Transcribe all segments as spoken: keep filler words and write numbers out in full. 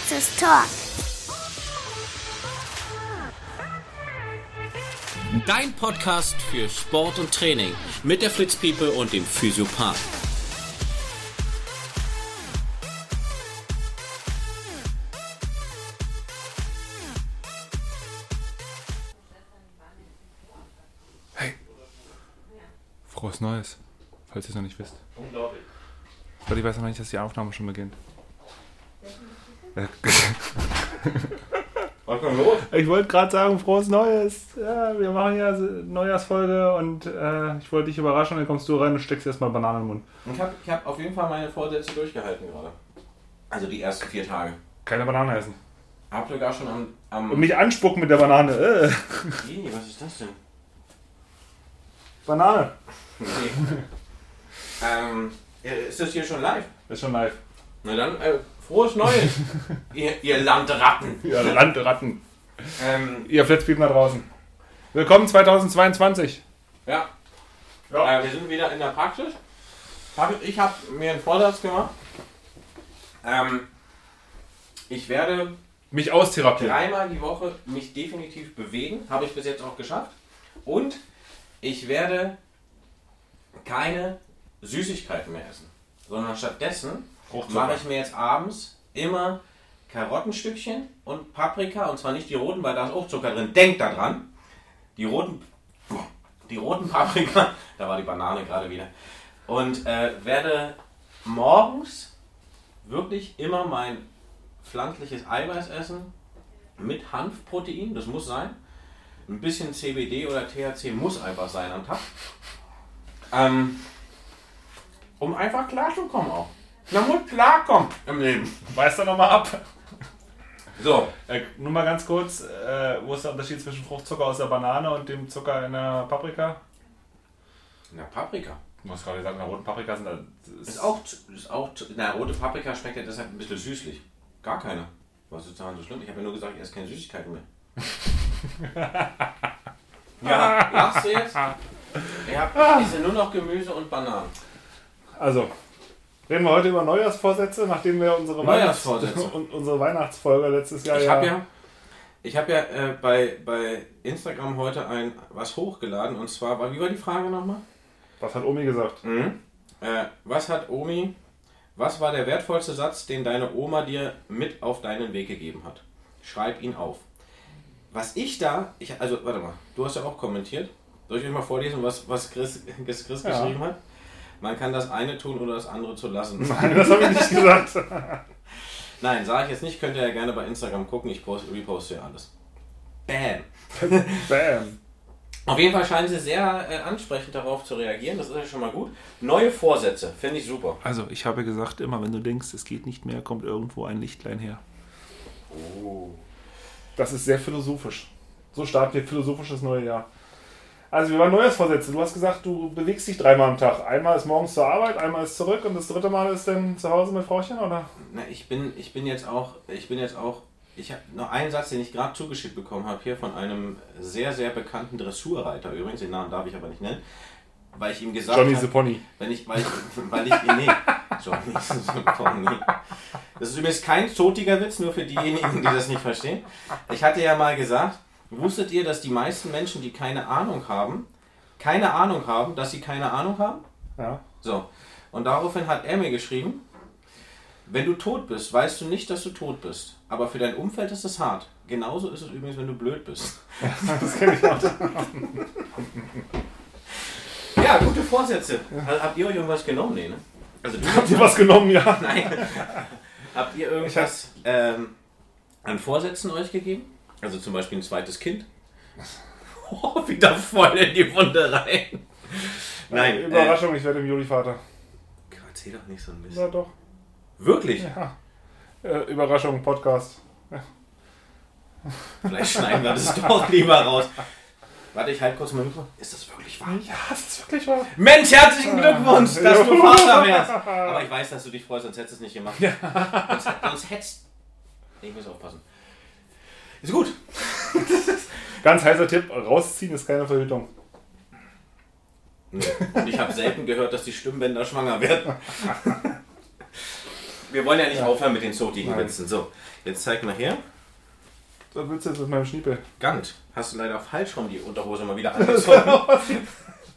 Praxis Talk. Dein Podcast für Sport und Training mit der Fritz Piepe und dem Physiopath. Hey, frohes Neues, falls ihr es noch nicht wisst. Unglaublich. Weil ich weiß noch nicht, dass die Aufnahme schon beginnt. Was kommt los? Ich wollte gerade sagen, frohes Neues. Ja, wir machen ja eine Neujahrsfolge und äh, ich wollte dich überraschen, dann kommst du rein und steckst erstmal Bananen im Mund. Ich habe ich hab auf jeden Fall meine Vorsätze durchgehalten gerade. Also die ersten vier Tage. Keine Banane essen. Hab sogar schon am... am Und mich anspucken mit der Banane. Äh. Ih, was ist das denn? Banane. Nee. ähm, ist das hier schon live? Ist schon live. Na dann, äh, frohes Neues, ihr, ihr Landratten. Ja, Landratten. Ähm, Ihr Flitzpiepen da draußen. Willkommen zweitausendzweiundzwanzig. ja, Ja. Äh, wir sind wieder in der Praxis. Hab, ich habe mir einen Vorsatz gemacht. Ähm, ich werde Mich austherapieren. dreimal die Woche mich definitiv bewegen. Habe ich bis jetzt auch geschafft. Und ich werde keine Süßigkeiten mehr essen. Sondern stattdessen Fruchtzucker. mache ich mir jetzt abends immer Karottenstückchen und Paprika. Und zwar nicht die roten, weil da ist auch Zucker drin. Denkt da dran. Die roten, die roten Paprika, da war die Banane gerade wieder. Und äh, werde morgens wirklich immer mein pflanzliches Eiweiß essen mit Hanfprotein, das muss sein. Ein bisschen C B D oder T H C muss einfach sein am Tag. Ähm, um einfach klarzukommen auch. Man muss klarkommen im Leben. Weißt du nochmal ab? So, Äh, nur mal ganz kurz, äh, wo ist der Unterschied zwischen Fruchtzucker aus der Banane und dem Zucker in der Paprika? na Paprika. Du hast gerade gesagt, in der roten Paprika sind das Ist auch, ist auch, na rote Paprika schmeckt ja deshalb ein bisschen süßlich. Gar keine. Was ist daran so schlimm? Ich habe ja nur gesagt, ich esse keine Süßigkeiten mehr. Ja, lachst du jetzt? Ich, hab, ich esse nur noch Gemüse und Bananen. Also, reden wir heute über Neujahrsvorsätze, nachdem wir unsere, Neujahrsvorsätze. Weihnachts- und unsere Weihnachtsfolge letztes Jahr Ich habe ja, ich hab ja äh, bei, bei Instagram heute ein was hochgeladen und zwar, war, wie war die Frage nochmal? Was hat Omi gesagt? Mhm. Äh, was hat Omi, was war der wertvollste Satz, den deine Oma dir mit auf deinen Weg gegeben hat? Schreib ihn auf. Was ich da, ich, also warte mal, du hast ja auch kommentiert. Soll ich euch mal vorlesen, was, was Chris, Chris, Chris Ja. geschrieben hat? Man kann das eine tun oder das andere zu lassen. Nein, das habe ich nicht gesagt. Nein, sage ich jetzt nicht, könnt ihr ja gerne bei Instagram gucken, ich post, reposte ja alles. Bam! Bam. Auf jeden Fall scheinen sie sehr äh, ansprechend darauf zu reagieren, das ist ja schon mal gut. Neue Vorsätze, finde ich super. Also, ich habe gesagt, immer wenn du denkst, es geht nicht mehr, kommt irgendwo ein Lichtlein her. Oh. Das ist sehr philosophisch. So starten wir philosophisch das neue Jahr. Also, wir waren Neujahrsvorsätze. Du hast gesagt, du bewegst dich dreimal am Tag. Einmal ist morgens zur Arbeit, einmal ist zurück und das dritte Mal ist dann zu Hause mit Frauchen, oder? Na, ich bin, ich bin jetzt auch, ich bin jetzt auch, ich habe noch einen Satz, den ich gerade zugeschickt bekommen habe, hier von einem sehr, sehr bekannten Dressurreiter, übrigens, den Namen darf ich aber nicht nennen, weil ich ihm gesagt Johnny habe, the Pony. wenn ich, weil ich, weil ich, nee, Johnny the Pony. Das ist übrigens kein zotiger Witz, nur für diejenigen, die das nicht verstehen. Ich hatte ja mal gesagt, wusstet ihr, dass die meisten Menschen, die keine Ahnung haben, keine Ahnung haben, dass sie keine Ahnung haben? Ja. So, und daraufhin hat er mir geschrieben, wenn du tot bist, weißt du nicht, dass du tot bist. Aber für dein Umfeld ist es hart. Genauso ist es übrigens, wenn du blöd bist. Das kenne ich auch. Ja, gute Vorsätze. Also, habt ihr euch irgendwas genommen? Nee, ne? Also du Habt ihr was genommen, ja? Nein. Habt ihr irgendwas ähm, an Vorsätzen euch gegeben? Also zum Beispiel ein zweites Kind? Oh, wieder voll in die Wunde rein. Nein. Überraschung, ich werde im Juli Vater. Äh, erzähl doch nicht so ein bisschen. Ja, doch. Wirklich? Ja. Äh, Überraschung, Podcast. Vielleicht schneiden wir das doch lieber raus. Warte, ich halte kurz mal Mikro. Ist das wirklich wahr? Ja, das ist wirklich wahr. Mensch, herzlichen Glückwunsch, dass du Juhu. Vater wärst. Aber ich weiß, dass du dich freust, sonst hättest du es nicht gemacht. Sonst, sonst hättest... Ich muss aufpassen. Ist gut. Ganz heißer Tipp, rausziehen ist keine Verhütung. Nee. Und ich habe selten gehört, dass die Stimmbänder schwanger werden. Wir wollen ja nicht Ja. aufhören mit den zotigen Nein. Witzen. So, jetzt zeig mal her. Was willst du jetzt mit meinem Schniepel? Gant, hast du leider falsch rum die Unterhose mal wieder angezogen.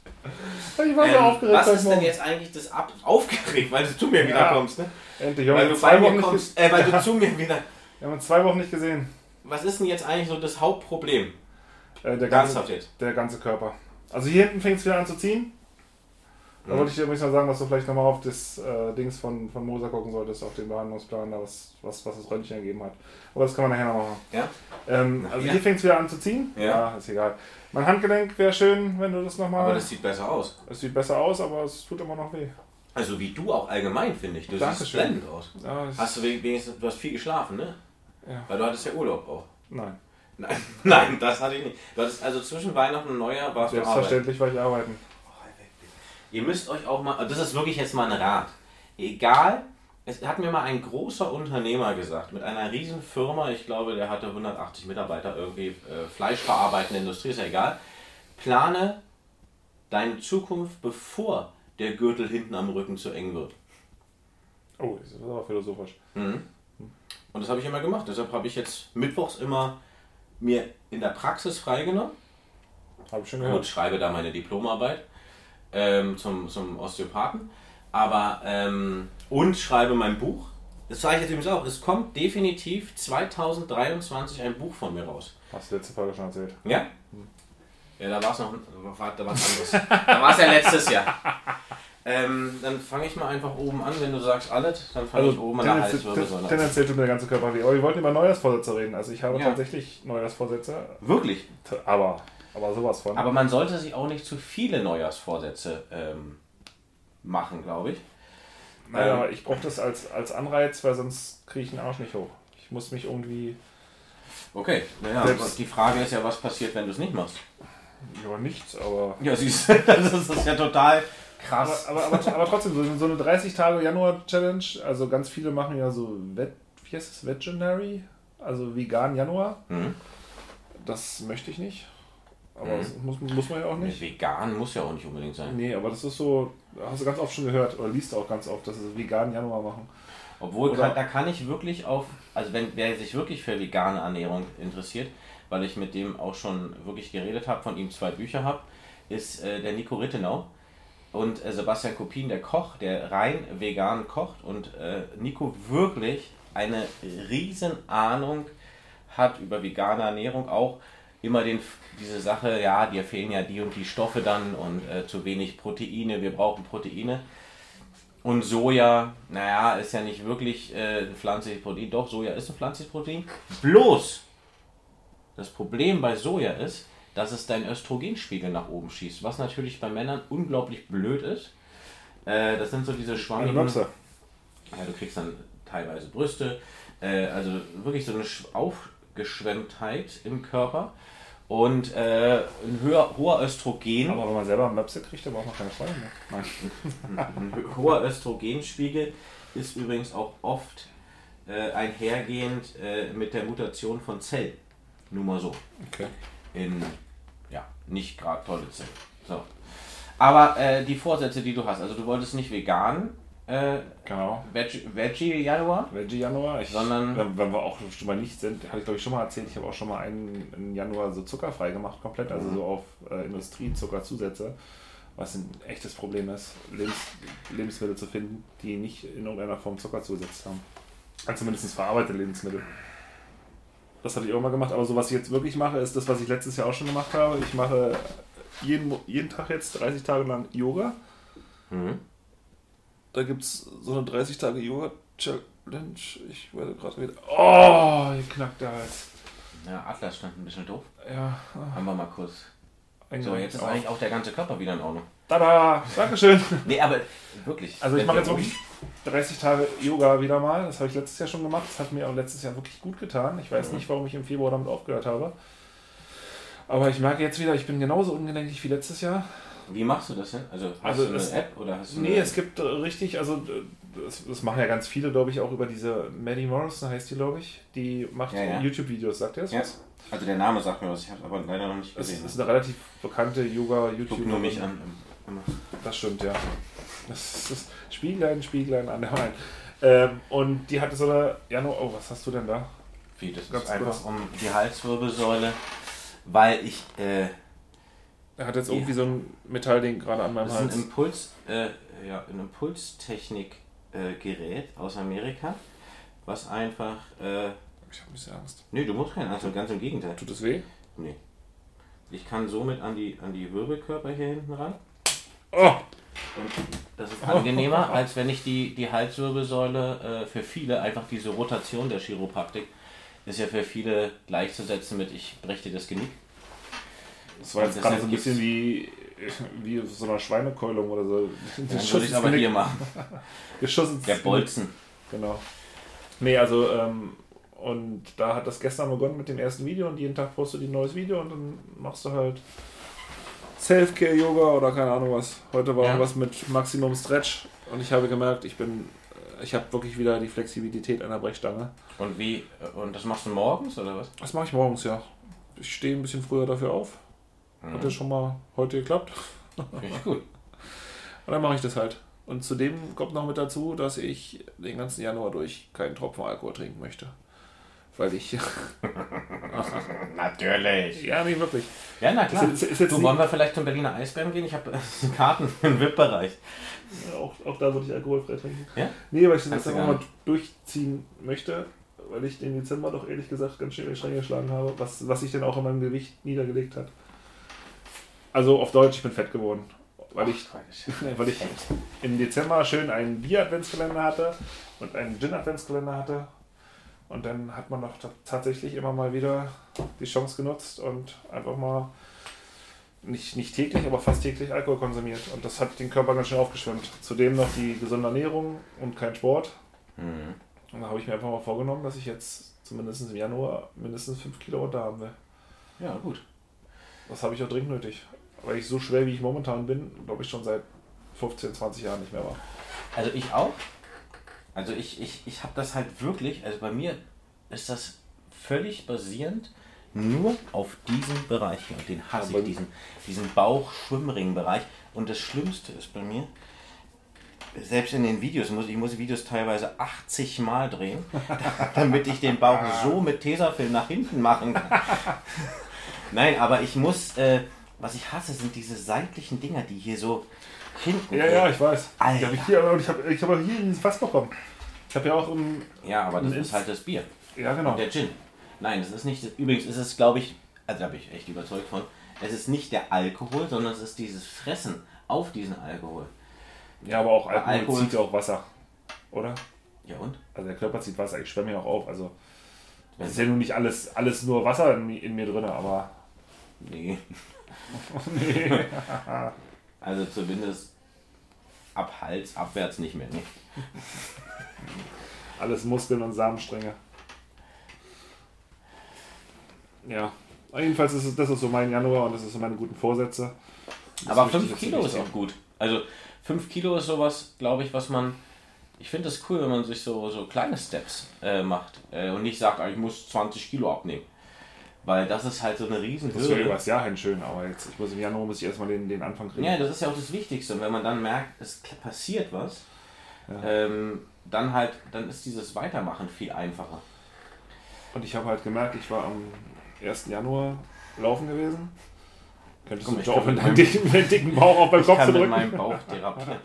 Ich war so ähm, aufgeregt. was heute ist denn Morgen. jetzt eigentlich das Ab... Aufgeregt, weil du zu mir wieder Ja. kommst, ne? Endlich, wir haben Weil uns du bei zwei mir Wochen nicht kommst, gesehen. äh, weil du zu mir wieder... Wir haben uns zwei Wochen nicht gesehen. Was ist denn jetzt eigentlich so das Hauptproblem? Äh, der, ganze, Ernsthaft jetzt? der ganze Körper. Also hier hinten fängt es wieder an zu ziehen. Da Mhm. wollte ich dir übrigens mal sagen, dass du vielleicht nochmal auf das äh, Dings von, von Moser gucken solltest, auf den Behandlungsplan, da was, was, was das Röntgen ergeben hat. Aber das kann man nachher noch machen. Ja? Ähm, Na, also ja. hier fängt es wieder an zu ziehen. Ja. Ist egal. Mein Handgelenk wäre schön, wenn du das nochmal... Aber das sieht besser aus. Es sieht besser aus, aber es tut immer noch weh. Also wie du auch allgemein, finde ich. Du siehst Dankeschön. blendend aus. Ja, es- Hast du wenigstens... Du hast viel geschlafen, ne? Ja. Weil du hattest ja Urlaub auch. Nein. Nein, nein, das hatte ich nicht. Du hattest also zwischen Weihnachten und Neujahr warst du arbeiten. Selbstverständlich war ich arbeiten. Ihr müsst euch auch mal, das ist wirklich jetzt mal ein Rat, egal, es hat mir mal ein großer Unternehmer gesagt, mit einer riesen Firma, ich glaube, der hatte hundertachtzig Mitarbeiter, irgendwie äh, fleischverarbeitende Industrie, ist ja egal, plane deine Zukunft, bevor der Gürtel hinten am Rücken zu eng wird. Oh, das ist aber philosophisch. Mhm. Und das habe ich immer gemacht, deshalb habe ich jetzt mittwochs immer mir in der Praxis freigenommen. Habe ich schon Gut, gehört. schreibe da meine Diplomarbeit ähm, zum, zum Osteopathen. Aber, ähm, und schreibe mein Buch. Das sage ich jetzt übrigens auch. Es kommt definitiv zweitausenddreiundzwanzig ein Buch von mir raus. Hast du letzte Folge schon erzählt. Ja? Ja, da war es noch war, da war's anderes. Da war es ja letztes Jahr. Ähm, dann fange ich mal einfach oben an. Wenn du sagst alles, dann fange ich oben an der tendenziell- Halswirbelsäule an. tendenziell tut mir der ganze Körper weh. Aber wir wollten über Neujahrsvorsätze reden. Also ich habe Ja. tatsächlich Neujahrsvorsätze. Wirklich? Aber, aber sowas von. Aber man sollte sich auch nicht zu viele Neujahrsvorsätze ähm, machen, glaube ich. Nein, ähm, aber ich brauche das als, als Anreiz, weil sonst kriege ich den Arsch nicht hoch. Ich muss mich irgendwie... Okay, naja, Selbst- aber die Frage ist ja, was passiert, wenn du es nicht machst? Ja, nichts, aber... Ja, siehst du, das ist, das ist ja total Aber, krass. aber, aber, aber trotzdem, so, so eine dreißig Tage Januar-Challenge, also ganz viele machen ja so, Vet, wie heißt es, Veganary? Also vegan Januar. Hm? Das möchte ich nicht. Aber Mhm. das muss, muss man ja auch nicht. Vegan muss ja auch nicht unbedingt sein. Nee, aber das ist so, hast du ganz oft schon gehört, oder liest auch ganz oft, dass sie vegan Januar machen. Obwohl, Oder- kann, da kann ich wirklich auf, also wenn wer sich wirklich für vegane Ernährung interessiert, weil ich mit dem auch schon wirklich geredet habe, von ihm zwei Bücher habe, ist äh, der Nico Rittenau und äh, Sebastian Kopin, der Koch, der rein vegan kocht und äh, Nico wirklich eine riesen Ahnung hat über vegane Ernährung, auch immer den, diese Sache, ja, dir fehlen ja die und die Stoffe dann und äh, zu wenig Proteine, wir brauchen Proteine. Und Soja, naja, ist ja nicht wirklich äh, ein pflanzliches Protein. Doch, Soja ist ein pflanzliches Protein. Bloß, das Problem bei Soja ist, dass es deinen Östrogenspiegel nach oben schießt. Was natürlich bei Männern unglaublich blöd ist. Äh, das sind so diese Eine schwammigen... Möpse. Ja, du kriegst dann teilweise Brüste. Äh, also wirklich so eine Sch- Aufgeschwemmtheit im Körper. Und äh, ein höher, hoher Östrogen... Aber wenn man selber Möpse kriegt, dann braucht man keine Freunde mehr. Nein. Ein hoher Östrogenspiegel ist übrigens auch oft äh, einhergehend äh, mit der Mutation von Zellen. Nur mal so. Okay. In, ja, nicht gerade tolle Zellen. So. Aber äh, die Vorsätze, die du hast, also du wolltest nicht vegan, äh, Genau. Veg Veggie Januar, Veggie Januar. Ich, Sondern- wenn, wenn wir auch schon mal nicht sind, hatte ich glaube ich schon mal erzählt, ich habe auch schon mal einen im Januar so zuckerfrei gemacht, komplett, also so auf äh, Industriezuckerzusätze, was ein echtes Problem ist, Lebens Lebensmittel zu finden, die nicht in irgendeiner Form Zucker zugesetzt haben. Also zumindest verarbeitete Lebensmittel. Das hatte ich auch mal gemacht, aber so was ich jetzt wirklich mache, ist das, was ich letztes Jahr auch schon gemacht habe. Ich mache jeden, Mo- jeden Tag jetzt dreißig Tage lang Yoga. mhm. Da gibt es so eine dreißig Tage Yoga-Challenge. Ich werde gerade wieder. Oh, hier knackt der Hals. Ja, Atlas stand ein bisschen doof. Ja. Haben wir mal kurz. ah, So, jetzt ist auf. eigentlich auch der ganze Körper wieder in Ordnung. Tada! Dankeschön. Nee, aber wirklich. Also ich wenn mache wir jetzt wirklich dreißig Tage Yoga wieder mal. Das habe ich letztes Jahr schon gemacht. Das hat mir auch letztes Jahr wirklich gut getan. Ich weiß Mhm. nicht, warum ich im Februar damit aufgehört habe. Aber ich merke jetzt wieder, ich bin genauso ungelenkig wie letztes Jahr. Wie machst du das denn? Also hast Also du eine es- App oder hast du Nee, eine... es gibt äh, richtig, also äh, das, das machen ja ganz viele, glaube ich, auch über diese Maddie Morrison, heißt die, glaube ich. Die macht Ja, ja. YouTube-Videos, sagt ihr das Ja. was? Also der Name sagt mir was, ich habe aber leider noch nicht Das gesehen. ist eine relativ bekannte Guck Yoga-YouTuberin. nur mich an. Immer. Das stimmt, ja. Das ist das Spieglein, Spieglein an der Wand. Ähm, und die hatte so eine Januar. Oh, was hast du denn da? Wie, das Ganz ist einfach kurz. um die Halswirbelsäule, weil ich, äh, Er hat jetzt Ja. irgendwie so ein Metallding gerade an meinem das ist ein Hals. Impuls, äh, ja, ein Impulstechnik-Gerät aus Amerika, was einfach, äh, Ich habe ein bisschen Angst. nee, du musst keine Angst haben, ganz im Gegenteil. Tut es weh? Nee. Ich kann somit an die, an die Wirbelkörper hier hinten ran. Oh! Und das ist angenehmer, als wenn ich die, die Halswirbelsäule, äh, für viele, einfach diese Rotation der Chiropraktik, ist ja für viele gleichzusetzen mit, ich breche dir das Genick. Das war jetzt Und gerade deshalb so ein bisschen wie, wie auf so einer Schweinekeulung oder so. Dann würde ich es aber hier machen. Geschossen. Der Bolzen. Genau. Nee, also, ähm, und da hat das gestern begonnen mit dem ersten Video und jeden Tag postest du ein neues Video und dann machst du halt Self-Care-Yoga oder keine Ahnung was. Heute war Ja. was mit Maximum Stretch und ich habe gemerkt, ich bin, ich habe wirklich wieder die Flexibilität einer Brechstange. Und wie, und das machst du morgens oder was? Das mache ich morgens, ja. Ich stehe ein bisschen früher dafür auf. Hat ja schon mal heute geklappt. Finde ich gut. Und dann mache ich das halt. Und zudem kommt noch mit dazu, dass ich den ganzen Januar durch keinen Tropfen Alkohol trinken möchte. Weil ich... Natürlich. ja, nicht wirklich. Ja, na klar. Ist, ist, ist jetzt Du, nicht, wollen wir vielleicht zum Berliner Eisbären gehen? Ich habe Karten für den V I P-Bereich. auch, auch da würde ich alkoholfrei trinken. Ja? Nee, weil ich das Kannst jetzt du einfach gar mal durchziehen möchte, weil ich den Dezember doch ehrlich gesagt ganz schön in die Stränge geschlagen habe, was, was sich denn auch in meinem Gewicht niedergelegt hat. Also auf Deutsch, ich bin fett geworden. Weil ich, weil ich im Dezember schön einen Bier-Adventskalender hatte und einen Gin-Adventskalender hatte. Und dann hat man doch t- tatsächlich immer mal wieder die Chance genutzt und einfach mal nicht, nicht täglich, aber fast täglich Alkohol konsumiert. Und das hat den Körper ganz schön aufgeschwemmt. Zudem noch die gesunde Ernährung und kein Sport. Mhm. Und da habe ich mir einfach mal vorgenommen, dass ich jetzt zumindest im Januar mindestens fünf Kilo runter haben will. Ja, gut. Das habe ich auch dringend nötig. Weil ich so schwer, wie ich momentan bin, glaube ich schon seit fünfzehn, zwanzig Jahren nicht mehr war. Also ich auch. Also ich, ich, ich habe das halt wirklich, also bei mir ist das völlig basierend nur auf diesem Bereich hier. Und den hasse Aber ich, diesen, diesen Bauch-Schwimmring-Bereich. Und das Schlimmste ist bei mir, selbst in den Videos, muss, ich muss die Videos teilweise achtzig Mal drehen, damit ich den Bauch so mit Tesafilm nach hinten machen kann. Nein, aber ich muss, äh, was ich hasse, sind diese seitlichen Dinger, die hier so hinten... Ja, ja, ich weiß. Alter. Die hab ich hier, und ich habe ich hab auch hier dieses Fass bekommen. Ich habe ja auch im... Ja, aber das Ein ist halt das Bier. Ja, genau. Der Gin. Nein, das ist nicht. Übrigens ist es, glaube ich, also da bin ich echt überzeugt von. Es ist nicht der Alkohol, sondern es ist dieses Fressen auf diesen Alkohol. Ja, aber auch Alkohol, Alkohol- zieht ja auch Wasser. Oder? Ja und? Also der Körper zieht Wasser, ich schwemme ja auch auf. Also es ist ja nun nicht alles, alles nur Wasser in, in mir drin, aber... Nee. nee. Also zumindest ab Hals abwärts nicht mehr. Nee. Alles Muskeln und Samenstränge. Ja. Jedenfalls ist es, das ist so mein Januar und das ist so meine guten Vorsätze. Das Aber möchte ich fünf jetzt Kilo nicht ist sagen. auch gut. Also fünf Kilo ist sowas, glaube ich, was man. Ich finde es cool, wenn man sich so, so kleine Steps äh, macht äh, und nicht sagt, ah, ich muss zwanzig Kilo abnehmen. Weil das ist halt so eine riesen Das wäre Hürde. übers Jahr hin schön, aber jetzt, ich muss im Januar muss ich erstmal den, den Anfang kriegen. Ja, das ist ja auch das Wichtigste. Und wenn man dann merkt, es passiert was, Ja. ähm, dann halt, dann ist dieses Weitermachen viel einfacher. Und ich habe halt gemerkt, ich war am ersten Januar laufen gewesen. Könntest Komm, du ich bitte kann aufhören, mit deinen meinem- dicken, deinen dicken Bauch auf meinen Ich Kopf kann zu mit drücken? meinem Bauch therapieren.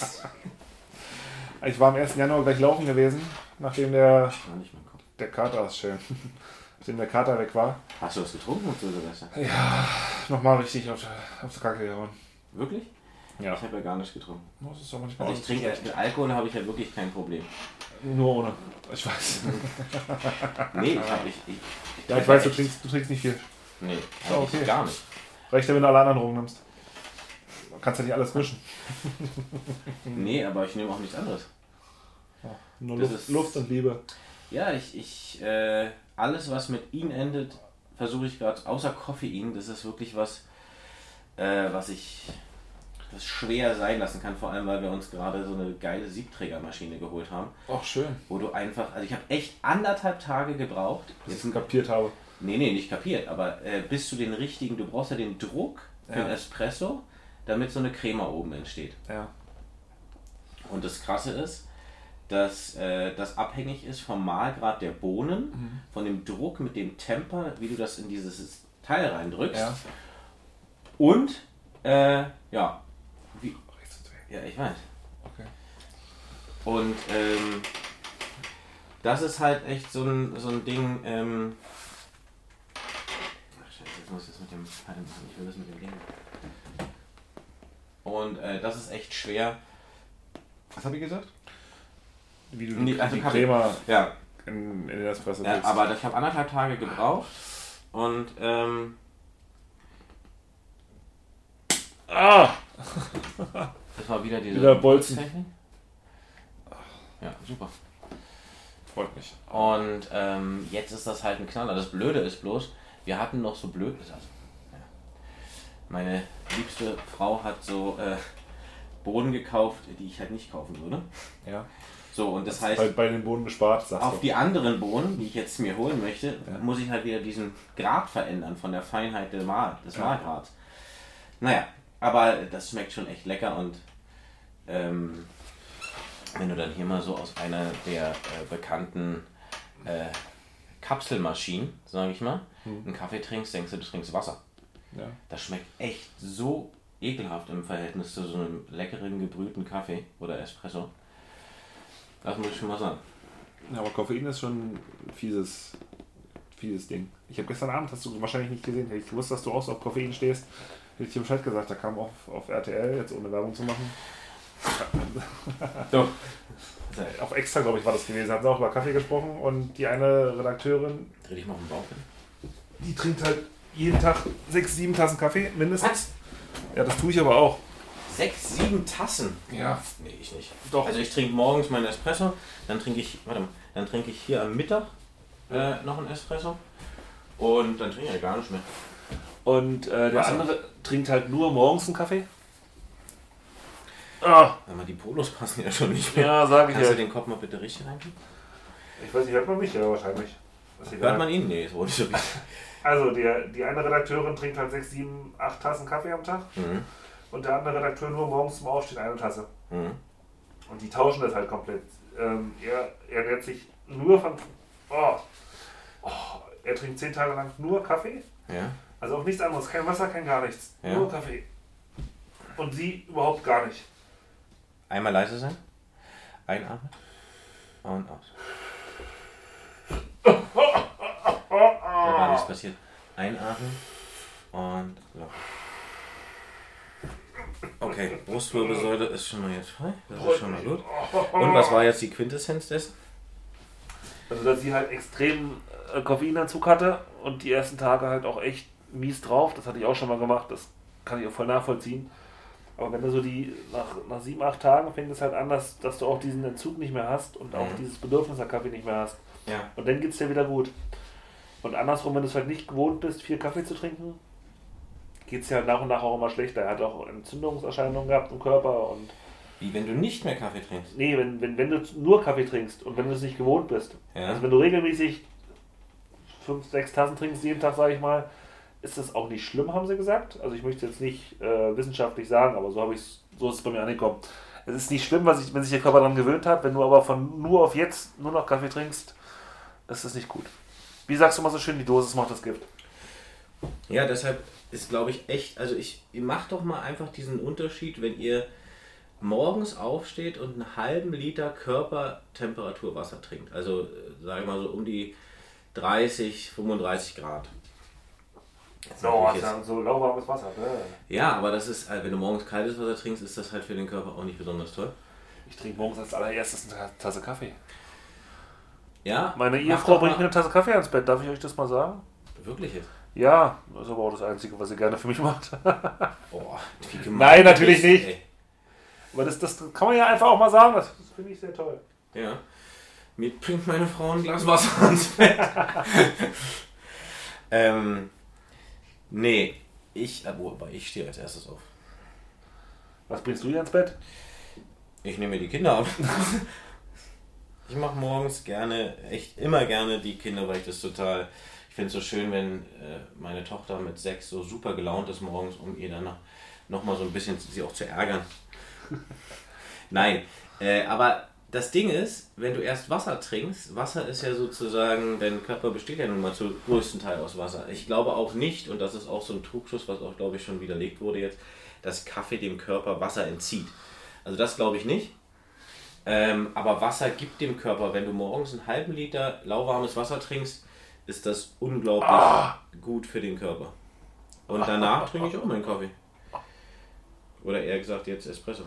Ich war am ersten Januar gleich laufen gewesen, nachdem der, Das war nicht mein Kopf. der Kater ist schön. Nachdem der Kater weg war. Hast du was getrunken zu Silvester? Ja, nochmal richtig auf, auf die Kacke gehauen. Wirklich? Ja. Ich habe ja gar nicht getrunken. Das ist doch manchmal Also ich trinke mit Alkohol habe ich ja wirklich kein Problem. nur ohne. Ich weiß. Nee, ich habe ich, ich, ich Ja, ich weiß, du trinkst, du trinkst nicht viel. Nee, Ja, eigentlich okay. gar nicht. Reicht ja, wenn du alle anderen Drogen nimmst. Du kannst ja nicht alles mischen. Nee, aber ich nehme auch nichts anderes. Ja, nur Das Luft, ist- Luft und Liebe. Ja, ich, ich äh, alles was mit ihn endet, versuche ich gerade, außer Koffein, das ist wirklich was, äh, was ich das schwer sein lassen kann, vor allem weil wir uns gerade so eine geile Siebträgermaschine geholt haben, Ach, schön. wo du einfach, also ich habe echt anderthalb Tage gebraucht, Bis ich es kapiert habe. nee, nee, nicht kapiert, aber äh, bis zu den richtigen, du brauchst ja den Druck für Ja. den Espresso, damit so eine Crema oben entsteht. Ja. Und das Krasse ist, dass äh, das abhängig ist vom Mahlgrad der Bohnen, Mhm. von dem Druck mit dem Temper, wie du das in dieses Teil reindrückst. Ja. Und, äh, ja, wie, Rechts und weg. ja, ich weiß. Okay. Und, ähm, das ist halt echt so ein, so ein Ding, ähm, ach scheiße, jetzt muss ich das mit dem Teil machen, ich will das mit dem Ding. Und, äh, das ist echt schwer. Was habe ich gesagt? Wie du Nee, also die Kaffee. Crema Ja, in, in den Espresso ja legst. aber ich habe anderthalb Tage gebraucht und, ähm, Ah! das war wieder diese Wieder Bolzen. Technik. Ja, super. Freut mich. Und ähm, jetzt ist das halt ein Knaller. Das Blöde ist bloß, wir hatten noch so blöd. Also, ja. Meine liebste Frau hat so äh, Bohnen gekauft, die ich halt nicht kaufen würde. Ja. So, und das heißt, Bei, bei den Bohnen gespart, sagst auf du. die anderen Bohnen, die ich jetzt mir holen möchte, Ja. muss ich halt wieder diesen Grad verändern von der Feinheit des, Mahl, des Ja. Mahlgrads. Naja, aber das schmeckt schon echt lecker und ähm, wenn du dann hier mal so aus einer der äh, bekannten äh, Kapselmaschinen, sage ich mal, Hm. einen Kaffee trinkst, denkst du, du trinkst Wasser. Ja. Das schmeckt echt so ekelhaft im Verhältnis zu so einem leckeren gebrühten Kaffee oder Espresso. Das muss ich schon mal sagen. Ja, aber Koffein ist schon ein fieses, fieses Ding. Ich habe gestern Abend, hast du wahrscheinlich nicht gesehen, hätte ich gewusst, dass du auch so auf Koffein stehst, hätte ich dir Bescheid gesagt, da kam auf, auf R T L, jetzt ohne Werbung zu machen. Doch. Auf Extra, glaube ich, war das gewesen, hat sie auch über Kaffee gesprochen und die eine Redakteurin, Dreh dich mal auf den Bauch hin. die trinkt halt jeden Tag sechs, sieben Tassen Kaffee, mindestens. Ja, das tue ich aber auch. Sechs, sieben Tassen? Ja. Nee, ich nicht. Doch. Also ich trinke morgens meinen Espresso, dann trinke ich, warte mal, dann trinke ich hier am Mittag äh, noch einen Espresso und dann trinke ich ja gar nicht mehr. Und äh, der Wasser. andere trinkt halt nur morgens einen Kaffee. Ah, Sag mal, die Polos passen ja schon nicht mehr. ja, sag ich Kannst ja. du den Kopf mal bitte richtig reintun? Ich weiß nicht, hört man mich? Ja, wahrscheinlich. Ist egal. Hört man ihn? Nee, so nicht so richtig. Also, der, die eine Redakteurin trinkt halt sechs, sieben, acht Tassen Kaffee am Tag Mhm. und der andere Redakteur nur morgens zum Aufstehen eine Tasse. Mhm. Und die tauschen das halt komplett. Ähm, er, er ernährt sich nur von... Oh, oh, er trinkt zehn Tage lang nur Kaffee, Ja. also auch nichts anderes, kein Wasser, kein gar nichts, Ja. nur Kaffee. Und sie überhaupt gar nicht. Einmal leise sein. Einatmen. Und aus. Da war nichts passiert. Einatmen. Und so. Okay, Brustwirbelsäule ist schon mal jetzt frei. Das ist schon mal gut. Und was war jetzt die Quintessenz dessen? Also, dass sie halt extrem äh, Koffeinentzug hatte und die ersten Tage halt auch echt mies drauf. Das hatte ich auch schon mal gemacht, das kann ich auch voll nachvollziehen. Aber wenn du so die, nach, nach sieben, acht Tagen fängt es halt an, dass, dass du auch diesen Entzug nicht mehr hast und auch Mhm. dieses Bedürfnis nach Kaffee nicht mehr hast. Ja. Und dann geht es dir wieder gut. Und andersrum, wenn du es halt nicht gewohnt bist, viel Kaffee zu trinken, geht es dir halt nach und nach auch immer schlechter. Er hat auch Entzündungserscheinungen gehabt im Körper und Wie wenn du nicht mehr Kaffee trinkst. nee, wenn, wenn, wenn du nur Kaffee trinkst und wenn du es nicht gewohnt bist. Ja. Also wenn du regelmäßig fünf, sechs Tassen trinkst jeden Tag, sage ich mal, ist das auch nicht schlimm, haben sie gesagt. Also ich möchte jetzt nicht äh, wissenschaftlich sagen, aber so habe ich so ist es bei mir angekommen. Es ist nicht schlimm, was ich, wenn sich der Körper daran gewöhnt hat, wenn du aber von nur auf jetzt nur noch Kaffee trinkst, ist das nicht gut. Wie sagst du mal so schön, die Dosis macht das Gift. Ja, deshalb ist, glaube ich, echt, also ich, ihr macht doch mal einfach diesen Unterschied, wenn ihr morgens aufsteht und einen halben Liter Körpertemperatur Wasser trinkt. Also, äh, sage ich mal so um die dreißig, fünfunddreißig Grad. Jetzt So, natürlich jetzt- so lauwarmes Wasser. Ne? Ja, aber das ist, äh, wenn du morgens kaltes Wasser trinkst, ist das halt für den Körper auch nicht besonders toll. Ich trinke morgens als allererstes eine Tasse Kaffee. Ja? Meine mach Ehefrau doch bringt mal- mir eine Tasse Kaffee ans Bett. Darf ich euch das mal sagen? Wirklich jetzt? Ja, das ist aber auch das Einzige, was sie gerne für mich macht. Boah, wie gemein Nein, du natürlich bist, nicht. ey. Aber das, das kann man ja einfach auch mal sagen. Das, das finde ich sehr toll. Ja. Mir bringt meine Frau ein Glas Wasser ans Bett. ähm, nee, ich, aber ich stehe als erstes auf. Was bringst du hier ins Bett? Ich nehme mir die Kinder ab. Ich mache morgens gerne, echt immer gerne die Kinder, weil ich das total, ich finde es so schön, wenn äh, meine Tochter mit sechs so super gelaunt ist morgens, um ihr dann noch, noch mal so ein bisschen sie auch zu ärgern. Nein, äh, aber das Ding ist, wenn du erst Wasser trinkst, Wasser ist ja sozusagen, dein Körper besteht ja nun mal zum größten Teil aus Wasser. Ich glaube auch nicht, und das ist auch so ein Trugschluss, was auch, glaube ich, schon widerlegt wurde jetzt, dass Kaffee dem Körper Wasser entzieht. Also das glaube ich nicht. Ähm, aber Wasser gibt dem Körper, wenn du morgens einen halben Liter lauwarmes Wasser trinkst, ist das unglaublich ah. gut für den Körper. Und danach trinke ich auch meinen Kaffee. Oder eher gesagt jetzt Espresso.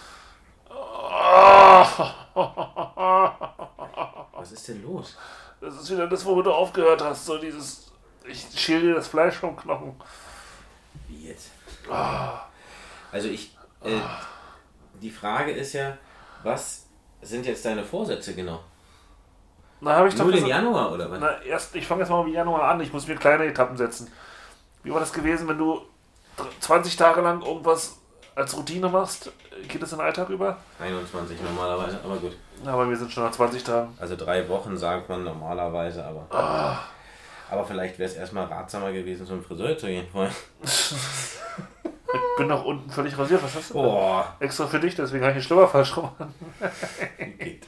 Was ist denn los? Das ist wieder das, wo du aufgehört hast. So dieses, ich schäle dir das Fleisch vom Knochen. Wie jetzt? Also ich, äh, die Frage ist ja, was sind jetzt deine Vorsätze genau? Na, hab ich Nur den Januar oder was? Na, erst, ich fange jetzt mal mit Januar an. Ich muss mir kleine Etappen setzen. Wie war das gewesen, wenn du zwanzig Tage lang irgendwas als Routine machst? Geht das in den Alltag über? einundzwanzig normalerweise, aber gut. Aber wir sind schon nach zwanzig Tagen. Also drei Wochen sagt man normalerweise, aber... Ah. Aber vielleicht wäre es erstmal ratsamer gewesen, zum Friseur zu gehen vorher. Ich bin nach unten völlig rasiert. Was hast du? Boah. Extra für dich, deswegen habe ich den Schlüpper falsch rum. Geht.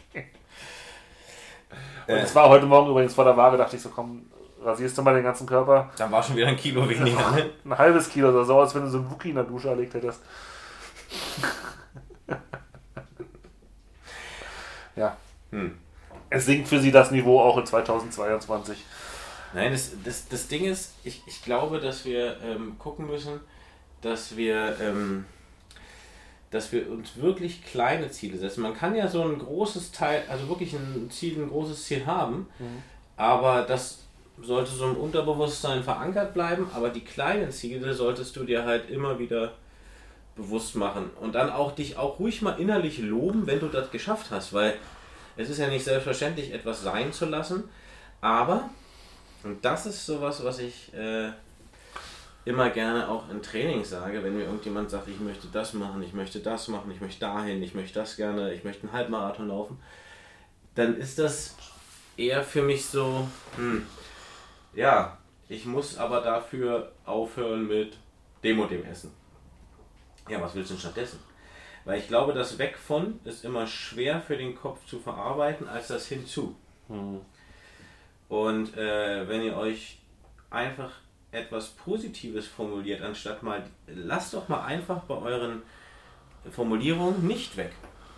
Und es war heute Morgen übrigens vor der Waage, dachte ich so, komm, rasierst du mal den ganzen Körper. Dann war schon wieder ein Kilo weniger, ne? Ein halbes Kilo, so, so als wenn du so einen Wookie in der Dusche erlegt hättest. Ja. Hm. Es sinkt für sie das Niveau auch in zweitausendzweiundzwanzig. Nein, das, das, das Ding ist, ich, ich glaube, dass wir ähm, gucken müssen, dass wir, ähm, dass wir uns wirklich kleine Ziele setzen. Man kann ja so ein großes Teil, also wirklich ein Ziel, ein großes Ziel haben, mhm. aber das sollte so im Unterbewusstsein verankert bleiben, aber die kleinen Ziele solltest du dir halt immer wieder bewusst machen und dann auch dich auch ruhig mal innerlich loben, wenn du das geschafft hast, weil es ist ja nicht selbstverständlich, etwas sein zu lassen, aber, und das ist sowas, was ich äh, immer gerne auch in Trainings sage, wenn mir irgendjemand sagt, ich möchte das machen, ich möchte das machen, ich möchte dahin, ich möchte das gerne, ich möchte einen Halbmarathon laufen, dann ist das eher für mich so, hm, ja, ich muss aber dafür aufhören mit dem und dem Essen. Ja, was willst du denn stattdessen? Weil ich glaube, das Weg von ist immer schwer für den Kopf zu verarbeiten, als das Hinzu. Mhm. Und äh, wenn ihr euch einfach etwas Positives formuliert, anstatt mal, lasst doch mal einfach bei euren Formulierungen nicht weg.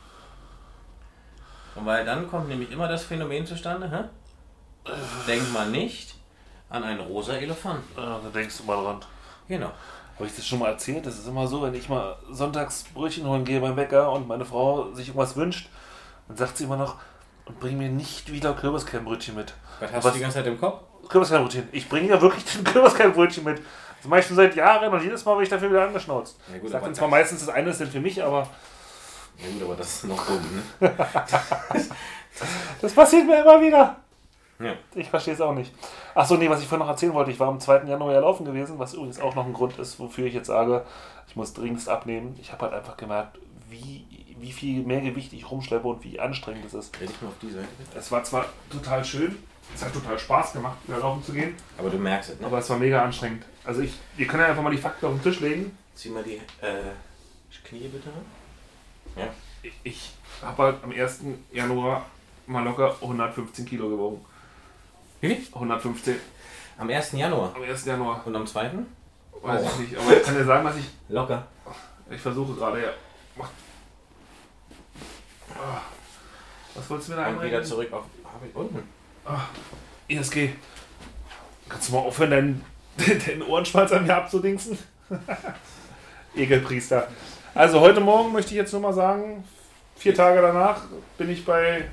Und weil dann kommt nämlich immer das Phänomen zustande, hä? Denk mal nicht an einen rosa Elefanten. Ja, da denkst du mal dran. Genau. Habe ich das schon mal erzählt? Das ist immer so, wenn ich mal sonntags Brötchen holen gehe beim Bäcker und meine Frau sich irgendwas wünscht, dann sagt sie immer noch, und bring mir nicht wieder Kürbiskernbrötchen mit. Was hast was, du die ganze Zeit im Kopf? Kürbiskernbrötchen. Ich bringe ja wirklich den Kürbiskernbrötchen mit. Das mache ich schon seit Jahren und jedes Mal werde ich dafür wieder angeschnauzt. Ja, gut, ich sage zwar meistens, das eine ist denn für mich, aber... Ja gut, aber das ist noch dumm, ne? Das passiert mir immer wieder. Ja. Ich verstehe es auch nicht. Achso, nee, was ich vorhin noch erzählen wollte, ich war am zweiten Januar ja laufen gewesen, was übrigens auch noch ein Grund ist, wofür ich jetzt sage, ich muss dringend abnehmen. Ich habe halt einfach gemerkt, wie, wie viel mehr Gewicht ich rumschleppe und wie anstrengend es ist. Dreh dich mal auf die Seite bitte. Es war zwar total schön, es hat total Spaß gemacht, wieder laufen zu gehen. Aber du merkst es, ne? Aber es war mega anstrengend. Also ich, wir können ja einfach mal die Fakten auf den Tisch legen. Zieh mal die äh, Knie bitte rein. Ja. Ich, ich habe halt am ersten Januar mal locker hundertfünfzehn Kilo gewogen. Wie? hundertfünfzehn. Am ersten Januar? Am ersten Januar. Und am zweiten? Weiß oh. ich nicht, aber ich kann dir sagen, dass ich... Locker. Ich versuche gerade, ja. Was wolltest du mir da einbringen? Wieder zurück auf... Habe ich unten. E S G. Kannst du mal aufhören, deinen, deinen Ohrenschmalz an mir abzudingsen? Ekelpriester. Also heute Morgen möchte ich jetzt nur mal sagen, vier Tage danach bin ich bei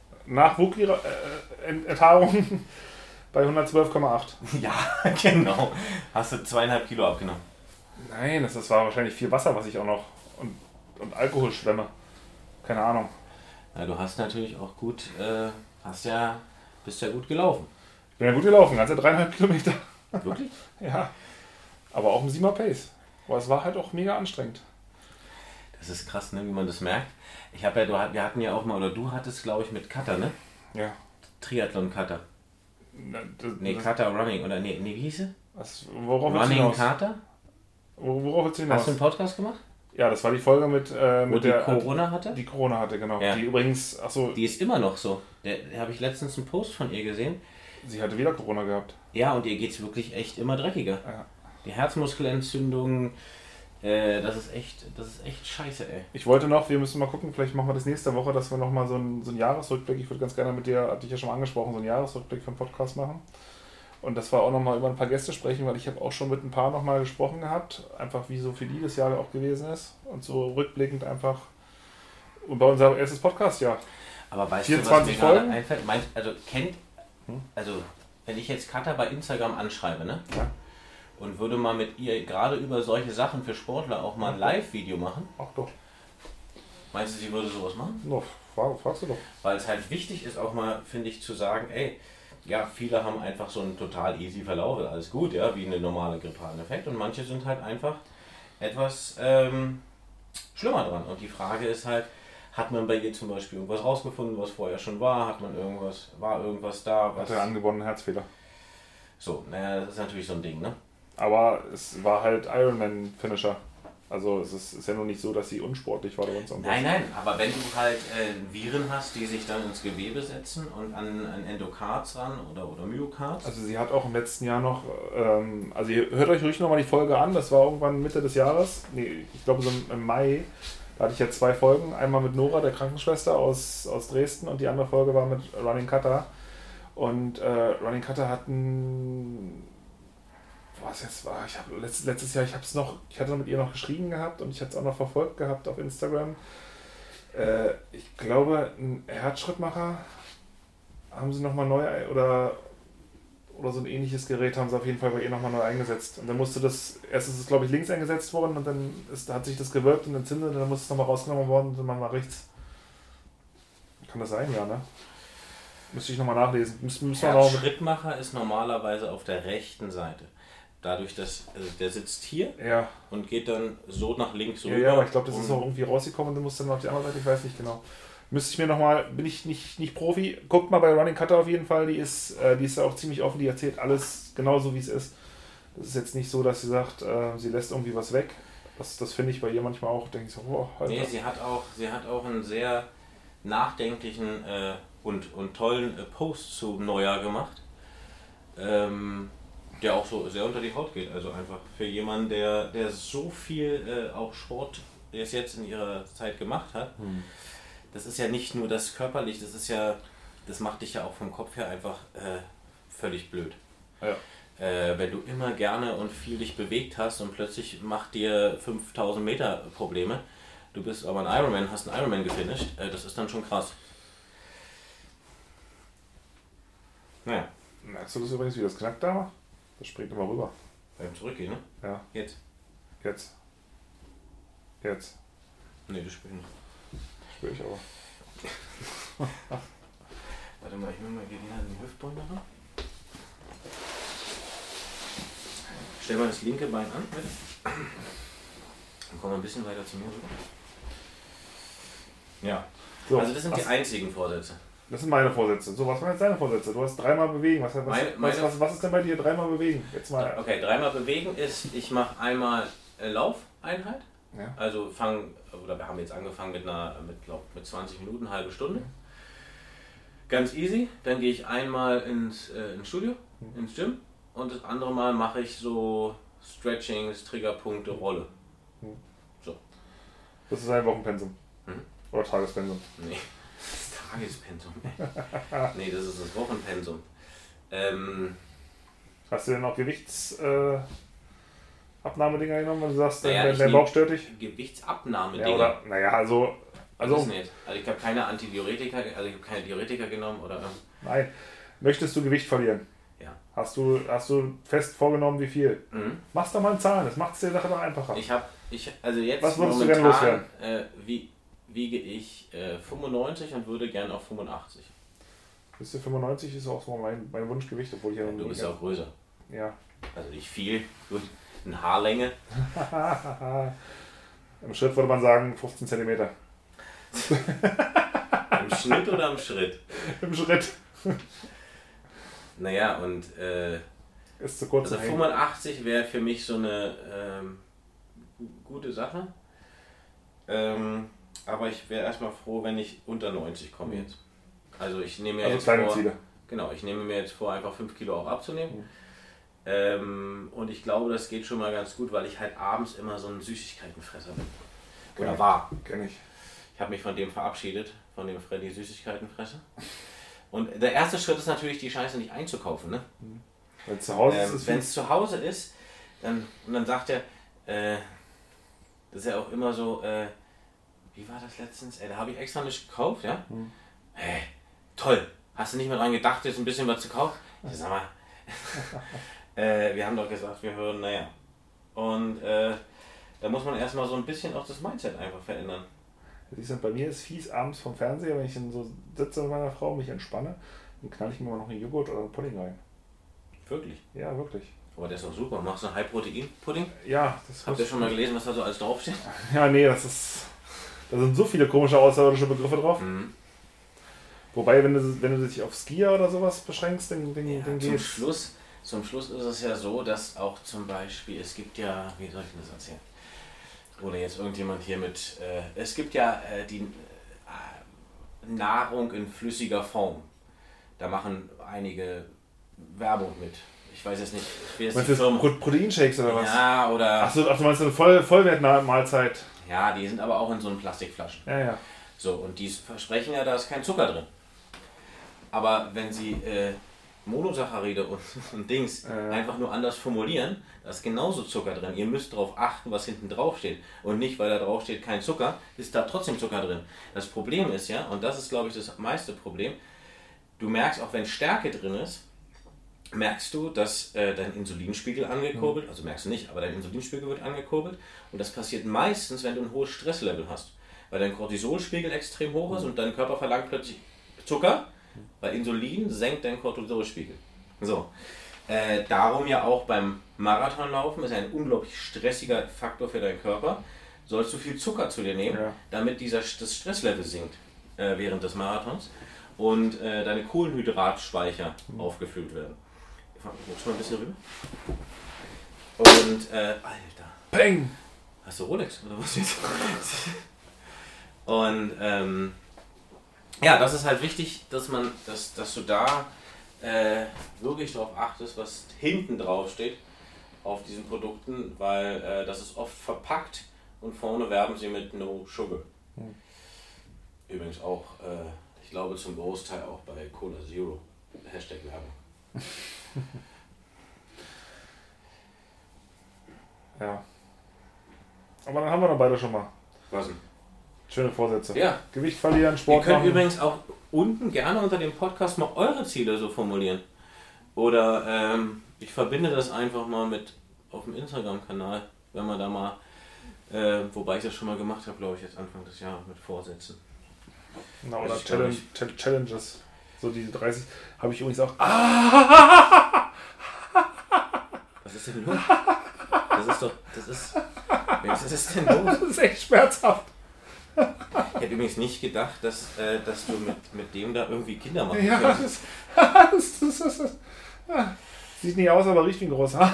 Nachwuchserfahrung bei hundertzwölf Komma acht. Ja, genau. Hast du zweieinhalb Kilo abgenommen? Nein, das, das war wahrscheinlich viel Wasser, was ich auch noch und, und Alkohol schwemme. Keine Ahnung. Ja, du hast natürlich auch gut, äh, hast ja, bist ja gut gelaufen. Ich bin ja gut gelaufen, ganze dreieinhalb Kilometer. Wirklich? Ja. Aber auch im siebener Pace. Aber es war halt auch mega anstrengend. Das ist krass, ne, wie man das merkt. Ich habe ja, du, wir hatten ja auch mal, oder du hattest, glaube ich, mit Cutter, ne? Ja. Triathlon-Cutter. Nee, Cutter Running, oder nee, nee, wie hieß sie? Was, worauf Running Cutter? Worauf willst du hinaus? Hast du einen Podcast gemacht? Ja, das war die Folge mit, äh, Wo mit die der... Corona hatte? Die Corona hatte, genau. Ja. Die übrigens, achso, Die ist immer noch so. Da habe ich letztens einen Post von ihr gesehen. sie hatte wieder Corona gehabt. Ja, und ihr geht es wirklich echt immer dreckiger. Ja. Die Herzmuskelentzündung, äh, das ist echt, das ist echt scheiße, ey. Ich wollte noch, wir müssen mal gucken, vielleicht machen wir das nächste Woche, dass wir nochmal so einen so einen Jahresrückblick, ich würde ganz gerne mit dir, hatte ich ja schon mal angesprochen, so einen Jahresrückblick für den Podcast machen. Und das war auch nochmal über ein paar Gäste sprechen, weil ich habe auch schon mit ein paar nochmal gesprochen gehabt, einfach wie so für die das Jahr auch gewesen ist. Und so rückblickend einfach über unser erstes Podcast-Jahr. Aber weißt vierundzwanzig du, was mir Folgen? gerade einfällt? Meint, also kennt, also wenn ich jetzt Katha bei Instagram anschreibe, ne? Ja. Und würde mal mit ihr gerade über solche Sachen für Sportler auch mal ein Live-Video machen. Ach doch. Meinst du, sie würde sowas machen? No, frag, fragst du doch. Weil es halt wichtig ist, auch mal, finde ich, zu sagen, ey, ja, viele haben einfach so einen total easy Verlauf, alles gut, ja, wie eine normale grippalen Effekt. Und manche sind halt einfach etwas ähm, schlimmer dran. Und die Frage ist halt, hat man bei ihr zum Beispiel irgendwas rausgefunden, was vorher schon war? Hat man irgendwas, war irgendwas da? Was... Hat er angeborenen Herzfehler. So, naja, das ist natürlich so ein Ding, ne? Aber es war halt Ironman-Finisher. Also es ist, ist ja nur nicht so, dass sie unsportlich war oder sonst irgendwas. Nein, nein, aber wenn du halt äh, Viren hast, die sich dann ins Gewebe setzen und an, an Endokards ran oder, oder Myokards. Also sie hat auch im letzten Jahr noch, ähm, also ihr hört euch ruhig nochmal die Folge an, das war irgendwann Mitte des Jahres, nee, ich glaube so im Mai, da hatte ich ja zwei Folgen, einmal mit Nora, der Krankenschwester aus, aus Dresden, und die andere Folge war mit Running Cutter. Und äh, Running Cutter hatten, was jetzt war, ich habe letztes, letztes Jahr, ich habe es noch, ich hatte mit ihr noch geschrieben gehabt und ich hatte es auch noch verfolgt gehabt auf Instagram. Äh, ich glaube, ein Herzschrittmacher haben sie nochmal neu, oder, oder so ein ähnliches Gerät haben sie auf jeden Fall bei ihr nochmal neu eingesetzt. Und dann musste das, erst ist es glaube ich links eingesetzt worden und dann ist, hat sich das gewölbt und entzündet und dann musste es nochmal rausgenommen worden und dann mal rechts. Kann das sein, ja, ne? Müsste ich nochmal nachlesen. Müssen, müssen wir noch Herzschrittmacher ist normalerweise auf der rechten Seite. Dadurch, dass also der sitzt hier ja. und geht dann so nach links Ja, rüber. ja, aber ich glaube, das ist und- auch irgendwie rausgekommen und du musst dann auf die andere Seite, ich weiß nicht genau. Müsste ich mir nochmal, bin ich nicht, nicht Profi, guckt mal bei Running Cutter auf jeden Fall, die ist, äh, die ist ja auch ziemlich offen, die erzählt alles genauso wie es ist. Das ist jetzt nicht so, dass sie sagt, äh, sie lässt irgendwie was weg. Das, das finde ich bei ihr manchmal auch, denke ich so, boah, Alter. Nee, sie hat auch, sie hat auch einen sehr nachdenklichen äh, und, und tollen äh, Post zu Neujahr gemacht, ähm, der auch so sehr unter die Haut geht. Also einfach für jemanden, der, der so viel äh, auch Sport es jetzt in ihrer Zeit gemacht hat. Hm. Das ist ja nicht nur das körperlich, das ist ja, das macht dich ja auch vom Kopf her einfach äh, völlig blöd. Ja. Äh, wenn du immer gerne und viel dich bewegt hast und plötzlich macht dir fünftausend Meter Probleme, du bist aber ein Ironman, hast einen Ironman gefinisht, äh, das ist dann schon krass. Naja, Merkst du das übrigens, wie das knackt da macht? Das springt immer rüber. beim Zurückgehen, ne? Ja, Jetzt. jetzt. Jetzt. Ne, das spielt nicht. Spür ich aber. Warte mal, ich will mal hier den Hüftbeuger ran. Stell mal das linke Bein an, bitte. Dann kommen wir ein bisschen weiter zu mir rüber. Ja, So, also das sind die was, einzigen Vorsätze. das sind meine Vorsätze. So, was waren jetzt deine Vorsätze? Du hast dreimal bewegen. Was, was, Meine- was, meine- was, was ist denn bei dir dreimal bewegen? Jetzt mal. Okay, dreimal bewegen ist, ich mache einmal äh, Laufeinheit. Ja. Also fangen, oder wir haben jetzt angefangen mit einer, mit, glaub, mit zwanzig Minuten, halbe Stunde. Ganz easy. Dann gehe ich einmal ins, äh, ins Studio, ins Gym. Und das andere Mal mache ich so Stretchings, Triggerpunkte, Rolle. Das ist ein Wochenpensum. Hm? Oder Tagespensum. Nee, das Tagespensum. Nee, das ist das Wochenpensum. Ähm, Hast du denn auch Gewichtsabnahmedinger äh, Abnahmedinger genommen, wenn du sagst, Naja, dein, ich dein nehm- Bauch stört dich? Gewichtsabnahme, Ja, Dinger. oder, naja, also. Also, Also, nicht. Also ich habe keine Antidiuretika, also ich habe keine Diuretika genommen oder. nein. Möchtest du Gewicht verlieren? Ja. Hast du, hast du fest vorgenommen, wie viel? Mhm. Mach's doch mal in Zahlen, das macht es dir Sache doch einfacher. Ich habe, ich, also jetzt Was würdest du momentan gerne äh, wie, wiege ich äh, fünfundneunzig und würde gern auf fünfundachtzig. Bist du fünfundneunzig, ist auch so mein, mein Wunschgewicht, obwohl ich ja noch Du nie bist ganz- auch größer. Ja. Also nicht viel, gut. Eine Haarlänge. Im Schritt würde man sagen fünfzehn Zentimeter. Im Schnitt oder im Schritt? Im Schritt. Naja, und äh, Ist zu kurz. also zum Hängen. fünfundachtzig wäre für mich so eine ähm, gu- gute Sache. Ähm, aber ich wäre erstmal froh, wenn ich unter neunzig komme Mhm. jetzt. Also ich nehme mir Also jetzt kleine vor, Ziele. genau, ich nehme mir jetzt vor, einfach fünf Kilo auch abzunehmen. Mhm. Ähm, und ich glaube, das geht schon mal ganz gut, weil ich halt abends immer so ein Süßigkeitenfresser bin. Oder Kenn- war. Kenn ich. Ich habe mich von dem verabschiedet, von dem Freddy Süßigkeitenfresser. Und der erste Schritt ist natürlich, die Scheiße nicht einzukaufen. Ne? Weil zu Hause ist Ähm, es Wenn es zu Hause ist, dann, und dann sagt er, äh, das ist ja auch immer so, äh, wie war das letztens? Ey, da habe ich extra nicht gekauft, ja? Hm. Hey, toll, hast du nicht mal dran gedacht, jetzt ein bisschen was zu kaufen? Ich sag mal, äh, wir haben doch gesagt, wir hören, naja. Und äh, da muss man erstmal so ein bisschen auch das Mindset einfach verändern. Siehst du, bei mir ist fies abends vom Fernseher, wenn ich dann so sitze mit meiner Frau und mich entspanne, dann knall ich mir mal noch einen Joghurt oder einen Pudding rein. Wirklich. Ja, wirklich. Aber der ist doch super. Machst du einen High-Protein-Pudding? Ja, das Habt ihr schon mal gelesen, was da so alles draufsteht? Ja, nee, das ist. Da sind so viele komische außerirdische Begriffe drauf. Mhm. Wobei, wenn du, wenn du dich auf Skier oder sowas beschränkst, dann, dann, Ja, dann zum geht's. Schluss, zum Schluss ist es ja so, dass auch zum Beispiel, es gibt ja, wie soll ich denn das erzählen? Oder jetzt irgendjemand hier mit, äh, es gibt ja äh, die äh, Nahrung in flüssiger Form. Da machen einige Werbung mit. Ich weiß jetzt nicht, ich will jetzt Meinst die du Firma. Pro- Proteinshakes oder was? Ja, oder. Achso, ach, du meinst eine Voll Vollwertmahlzeit? Ja, die sind aber auch in so einen Plastikflaschen. Ja, ja. So, und die versprechen ja, da ist kein Zucker drin. Aber wenn sie äh, Monosaccharide und, und Dings Ja. einfach nur anders formulieren, da ist genauso Zucker drin. Ihr müsst darauf achten, was hinten drauf steht. Und nicht, weil da drauf steht kein Zucker, ist da trotzdem Zucker drin. Das Problem ist ja, und das ist glaube ich das meiste Problem, du merkst auch, wenn Stärke drin ist, merkst du, dass äh, dein Insulinspiegel angekurbelt, also merkst du nicht, aber dein Insulinspiegel wird angekurbelt. Und das passiert meistens, wenn du ein hohes Stresslevel hast. Weil dein Cortisolspiegel extrem hoch ist und dein Körper verlangt plötzlich Zucker, weil Insulin senkt deinen Cortisolspiegel. So. Äh, darum ja auch beim Marathonlaufen ist ein unglaublich stressiger Faktor für deinen Körper. Sollst du viel Zucker zu dir nehmen, Ja. damit dieser, das Stresslevel sinkt äh, während des Marathons und äh, deine Kohlenhydratspeicher mhm. aufgefüllt werden. Guckst mal ein bisschen rüber. Und, äh, Alter. Peng! Hast du Rolex oder was jetzt? Und, ähm, ja, das ist halt wichtig, dass man, dass, dass du da äh, wirklich darauf achtest, was hinten drauf steht auf diesen Produkten, weil äh, das ist oft verpackt und vorne werben sie mit No Sugar. Hm. Übrigens auch, äh, ich glaube zum Großteil auch bei Cola Zero. Hashtag Werbung. Ja. Aber dann haben wir doch beide schon mal Was denn? schöne Vorsätze. Ja. Gewicht verlieren, Ihr Sport könnt machen. übrigens auch unten gerne unter dem Podcast mal eure Ziele so formulieren. Oder ähm, ich verbinde das einfach mal mit auf dem Instagram-Kanal, wenn man da mal, äh, wobei ich das schon mal gemacht habe, glaube ich, jetzt Anfang des Jahres mit Vorsätzen. Na, oder Also ich Challenge, glaub Ch- Challenges. So diese dreißig habe ich übrigens auch. Ah! Was ist denn los? Das ist doch, das ist, was ist denn los? Das ist echt schmerzhaft. Ich hätte übrigens nicht gedacht, dass, äh, dass du mit, mit dem da irgendwie Kinder machen Ja, könntest. das, das, das, das, das ja. Sieht nicht aus, aber riecht wie ein großer.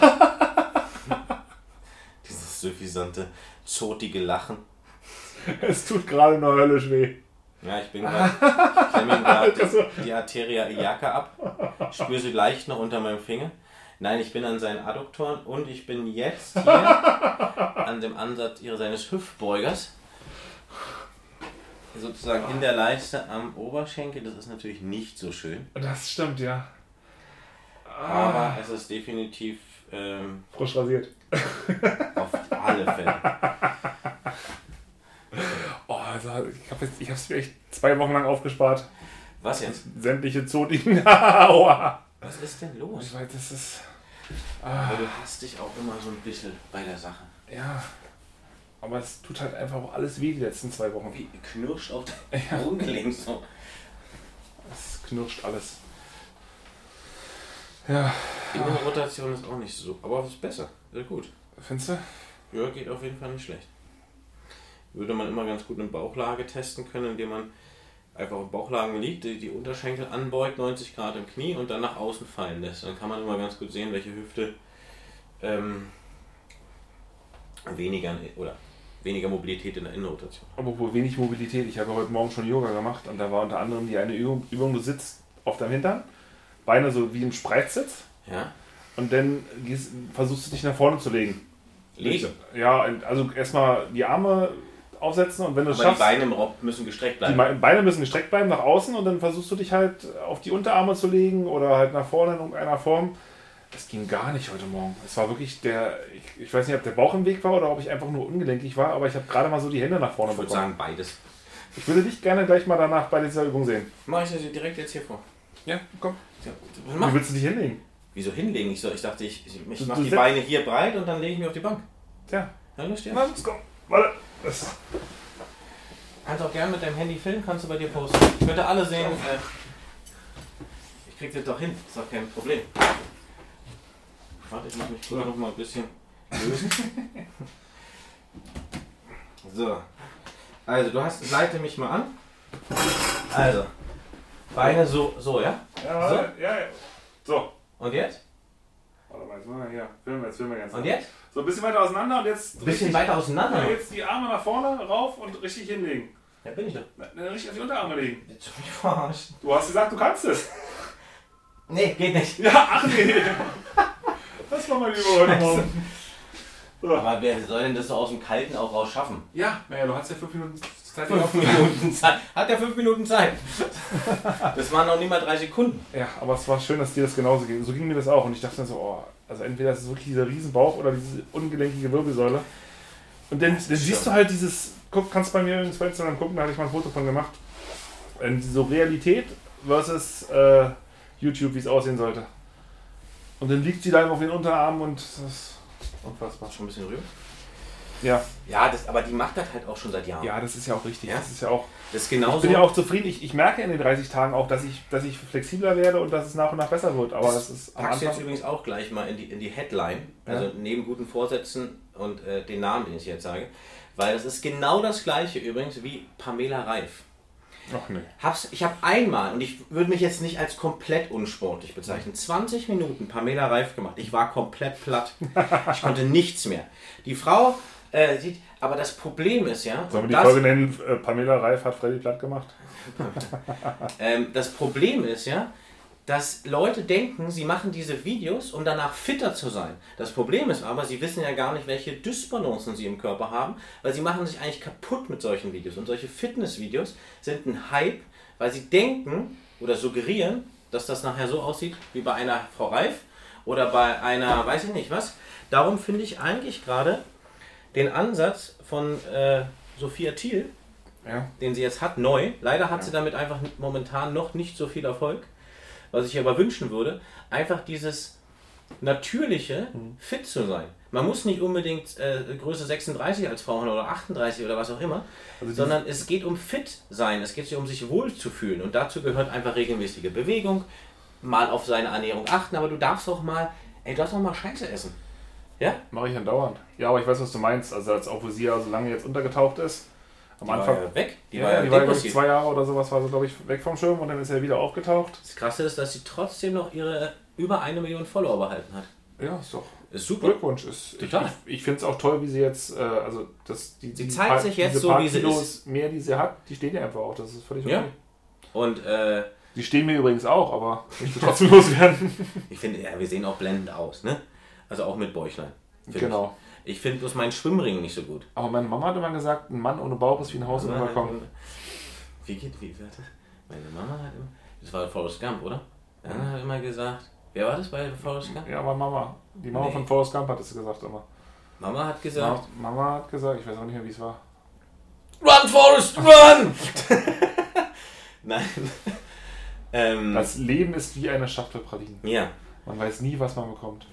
Dieses suffisante, zotige Lachen. Es tut gerade nur höllisch weh. Ja, ich bin gerade, ich klemme ihm gerade die, die Arteria iliaca ab, spüre sie leicht noch unter meinem Finger. Nein, ich bin an seinen Adduktoren und ich bin jetzt hier an dem Ansatz ihres, seines Hüftbeugers. Sozusagen in der Leiste am Oberschenkel, das ist natürlich nicht so schön. Das stimmt, ja. Aber es ist definitiv ähm, Frisch rasiert. auf alle Fälle. Oh, also ich habe ich es mir echt zwei Wochen lang aufgespart. Was jetzt? Sämtliche Zotigen. Aua. Was ist denn los? Ich weiß, das ist. Ah. Du hast dich auch immer so ein bisschen bei der Sache. Ja. Aber es tut halt einfach auch alles weh die letzten zwei Wochen. Wie knirscht auch dein Augengelenk so. Es knirscht alles. Ja. Die Innenrotation ist auch nicht so, aber es ist besser. Sehr gut. Findest du? Ja, geht auf jeden Fall nicht schlecht. Würde man immer ganz gut eine Bauchlage testen können, indem man einfach auf Bauchlagen liegt, die, die Unterschenkel anbeugt, neunzig Grad im Knie und dann nach außen fallen lässt. Dann kann man immer ganz gut sehen, welche Hüfte ähm, weniger oder weniger Mobilität in der Innenrotation. Aber wohl wenig Mobilität. Ich habe heute Morgen schon Yoga gemacht und da war unter anderem die eine Übung, Übung du sitzt auf deinem Hintern, Beine so wie im Spreizsitz. Ja. Und dann gehst, versuchst du dich nach vorne zu legen. Legen? Ja, also erstmal die Arme aufsetzen und wenn du es Aber schaffst... die Beine im Raum müssen gestreckt bleiben. Die Beine müssen gestreckt bleiben nach außen und dann versuchst du dich halt auf die Unterarme zu legen oder halt nach vorne in irgendeiner Form. Das ging gar nicht heute Morgen. Es war wirklich der... Ich, ich weiß nicht, ob der Bauch im Weg war oder ob ich einfach nur ungelenkig war, aber ich habe gerade mal so die Hände nach vorne ich würde bekommen. sagen beides. Ich würde dich gerne gleich mal danach bei dieser Übung sehen. Mach ich das direkt jetzt hier vor. Ja, komm. Ja, Wie willst du dich hinlegen? Wieso hinlegen? Ich, so, ich dachte, ich, ich, ich Du- mache du die setz- Beine hier breit und dann lege ich mich auf die Bank. Tja. Ja, Lust, ja? Na, los, komm. Warte. Das. Kannst auch gerne mit deinem Handy filmen, kannst du bei dir posten. Könnt ihr alle sehen. Äh, ich krieg das doch hin, ist doch kein Problem. Warte, ich muss mich vorher noch mal ein bisschen lösen. So. Also, du hast, leite mich mal an. Also, Beine so, so, ja? Ja, So? ja, ja. So. Und jetzt? Warte mal, jetzt machen wir hier. Filmen wir, jetzt filmen wir ganz Und nah. jetzt? So ein bisschen weiter auseinander und jetzt... Ein bisschen richtig- weiter auseinander. Ja, jetzt die Arme nach vorne rauf und richtig hinlegen. Ja, bin ich doch. Na, richtig auf die Unterarme legen. Jetzt mich verarschen. Du hast gesagt, du kannst es. Nee, geht nicht. Ja, ach nee. Das war mein Übung heute Morgen. So. Aber wer soll denn das so aus dem Kalten auch raus schaffen? Ja, naja, du hast ja fünf Minuten Zeit. Fünf Minuten Zeit. Hat er fünf Minuten Zeit? Das waren noch nicht mal drei Sekunden. Ja, aber es war schön, dass dir das genauso ging. So ging mir das auch. Und ich dachte dann so, oh, also entweder ist es wirklich dieser Riesenbauch oder diese ungelenkige Wirbelsäule. Und dann, dann siehst du halt dieses, guck, kannst bei mir übrigens bei Instagram gucken, da hatte ich mal ein Foto von gemacht. Ähm, so Realität versus äh, YouTube, wie es aussehen sollte. Und dann liegt sie da auf den Unterarmen und das ist unfassbar. Schon ein bisschen rüber. Ja. Ja, das, aber die macht das halt auch schon seit Jahren. Ja, das ist ja auch richtig. Ja? Das ist ja auch. Das ist Ich genauso. bin ja auch zufrieden. Ich, ich merke in den dreißig Tagen auch, dass ich, dass ich flexibler werde und dass es nach und nach besser wird. Aber das, das ist am packst du jetzt Anfang. übrigens auch gleich mal in die, in die Headline. Also Ja. neben guten Vorsätzen und äh, den Namen, den ich jetzt sage. Weil das ist genau das gleiche übrigens wie Pamela Reif. Ach nee. Hab's, ich habe einmal, und ich würde mich jetzt nicht als komplett unsportlich bezeichnen, zwanzig Minuten Pamela Reif gemacht. Ich war komplett platt. Ich konnte nichts mehr. Die Frau äh, sieht, aber das Problem ist ja... Sollen wir und die das, Folge nennen, äh, Pamela Reif hat Freddy platt gemacht? ähm, das Problem ist ja, dass Leute denken, sie machen diese Videos, um danach fitter zu sein. Das Problem ist aber, sie wissen ja gar nicht, welche Dysbalancen sie im Körper haben, weil sie machen sich eigentlich kaputt mit solchen Videos. Und solche Fitnessvideos sind ein Hype, weil sie denken oder suggerieren, dass das nachher so aussieht wie bei einer Frau Reif oder bei einer, weiß ich nicht was. Darum finde ich eigentlich gerade den Ansatz von äh, Sophia Thiel, Ja. den sie jetzt hat, neu. Leider hat sie damit einfach momentan noch nicht so viel Erfolg. Was ich aber wünschen würde, einfach dieses natürliche, fit zu sein. Man muss nicht unbedingt äh, Größe sechsunddreißig als Frau haben oder achtunddreißig oder was auch immer, Also sondern es geht um fit sein, es geht um sich wohl zu fühlen und dazu gehört einfach regelmäßige Bewegung, mal auf seine Ernährung achten, aber du darfst auch mal, ey, du darfst auch mal Scheiße essen. Ja? Mache ich andauernd. Ja, aber ich weiß, was du meinst. Also als auch wo sie ja so lange jetzt untergetaucht ist. Am Die Anfang. war ja weg. Die ja, war ja die war, glaube ich, depressiv. zwei Jahre oder sowas, war sie, glaube ich, weg vom Schirm und dann ist er wieder aufgetaucht. Das Krasse ist, dass sie trotzdem noch ihre über eine Million Follower behalten hat. Ja, ist doch. Ist super. Glückwunsch. Ist, Total. Ich, ich finde es auch toll, wie sie jetzt, äh, also das, die, Sie die zeigt paar, sich jetzt diese so, paar wie sie Kilos ist. mehr, die sie hat, die stehen ja einfach auch. Das ist völlig okay. Ja. Und äh, Die stehen mir übrigens auch, aber ich will trotzdem loswerden. ich finde, ja, wir sehen auch blendend aus, ne? Also auch mit Bäuchlein. find Genau. Ich, ich finde bloß meinen Schwimmring nicht so gut. Aber meine Mama hat immer gesagt, ein Mann ohne Bauch ist wie ein Haus ohne Balkon. Wie geht, wie war das? Meine Mama hat immer, das war Forrest Gump, oder? Anna hat immer gesagt, wer war das bei Forrest Gump? Ja, aber Mama. Die Mama Nee. von Forrest Gump hat es gesagt immer. Mama hat gesagt, Ma Mama hat gesagt, ich weiß auch nicht mehr, wie es war. Run, Forrest, run! Nein. ähm, Das Leben ist wie eine Schachtel Pralinen. ja. Man weiß nie, was man bekommt.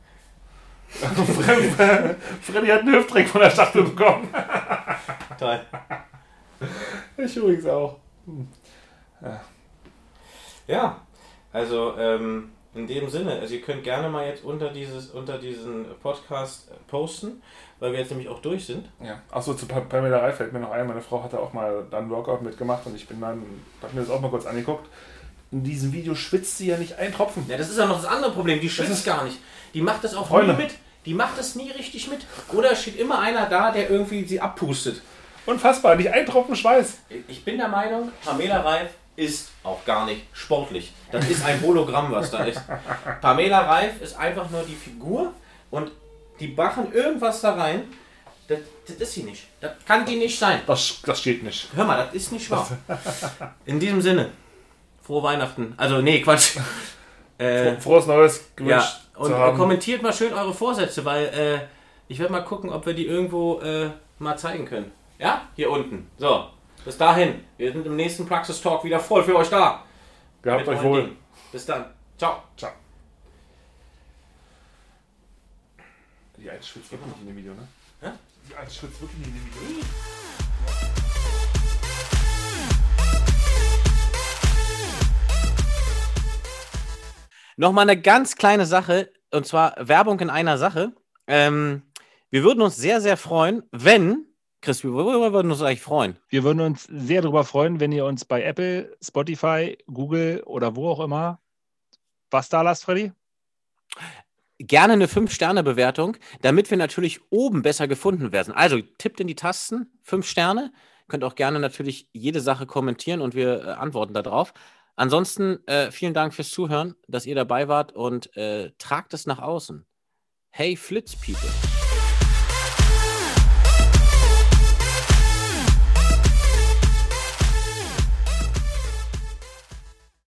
Freddy hat einen Hüftdreck von der Schachtel bekommen. Toll. Ich übrigens auch. Hm. Ja. Ja, also ähm, in dem Sinne, also ihr könnt gerne mal jetzt unter dieses unter diesen Podcast posten, weil wir jetzt nämlich auch durch sind. Ja. Achso, zu Pa- Pamela Reif fällt mir noch ein. Meine Frau hatte auch mal dann Workout mitgemacht und ich bin dann, hab mir das auch mal kurz angeguckt. In diesem Video schwitzt sie ja nicht einen Tropfen. Ja, das ist ja noch das andere Problem, die schwitzt ist- gar nicht. Die macht das auch Freunde. nur mit. Die macht es nie richtig mit. Oder steht immer einer da, der irgendwie sie abpustet. Unfassbar, nicht ein Tropfen Schweiß. Ich bin der Meinung, Pamela Reif ist auch gar nicht sportlich. Das ist ein Hologramm, was da ist. Pamela Reif ist einfach nur die Figur und die machen irgendwas da rein. Das, das ist sie nicht. Das kann die nicht sein. Das, das steht nicht. Hör mal, das ist nicht wahr. In diesem Sinne, frohe Weihnachten. Also, nee, Quatsch. Äh, Frohes Neues gewünscht ja, und zu haben. Kommentiert mal schön eure Vorsätze, weil äh, ich werde mal gucken, ob wir die irgendwo äh, mal zeigen können. Ja? Hier unten. So, bis dahin. Wir sind im nächsten Praxis Talk wieder voll für euch da. Gehabt euch wohl. Ding. Bis dann. Ciao. Ciao. Die Eins schwitzt wirklich nicht in dem Video, ne? Hä? Die Eins schwitzt wirklich nicht in dem Video. Nochmal eine ganz kleine Sache, und zwar Werbung in einer Sache. Ähm, wir würden uns sehr, sehr freuen, wenn, Chris, worüber würden wir uns eigentlich freuen? Wir würden uns sehr darüber freuen, wenn ihr uns bei Apple, Spotify, Google oder wo auch immer was da lasst, Freddy? Gerne eine fünf Sterne Bewertung, damit wir natürlich oben besser gefunden werden. Also tippt in die Tasten, fünf Sterne. Könnt auch gerne natürlich jede Sache kommentieren und wir äh, antworten darauf. Ansonsten äh, vielen Dank fürs Zuhören, dass ihr dabei wart und äh, tragt es nach außen. Hey Flitz People.